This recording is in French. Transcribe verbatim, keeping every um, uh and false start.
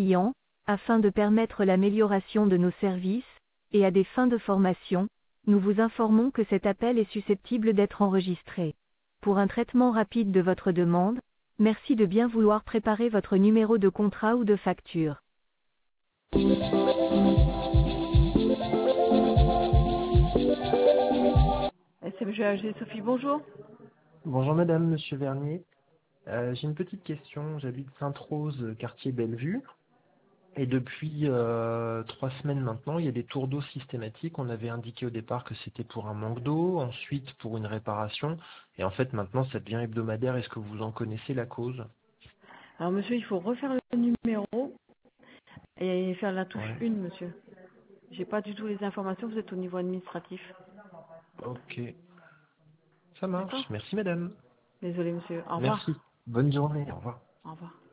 clients, afin de permettre l'amélioration de nos services, et à des fins de formation, nous vous informons que cet appel est susceptible d'être enregistré. Pour un traitement rapide de votre demande, merci de bien vouloir préparer votre numéro de contrat ou de facture. S M G A G Sophie, bonjour. Bonjour madame, monsieur Vernier. Euh, j'ai une petite question. J'habite Sainte-Rose, quartier Bellevue. Et depuis euh, trois semaines maintenant, il y a des tours d'eau systématiques. On avait indiqué au départ que c'était pour un manque d'eau, ensuite pour une réparation. Et en fait, maintenant, ça devient hebdomadaire. Est-ce que vous en connaissez la cause? Alors monsieur, il faut refaire le numéro et faire la touche Ouais. un, monsieur. J'ai pas du tout les informations, vous êtes au niveau administratif. Ok. Ça D'accord? marche. Merci madame. Désolé monsieur. Au revoir. Merci. Bonne journée. Au revoir. Au revoir.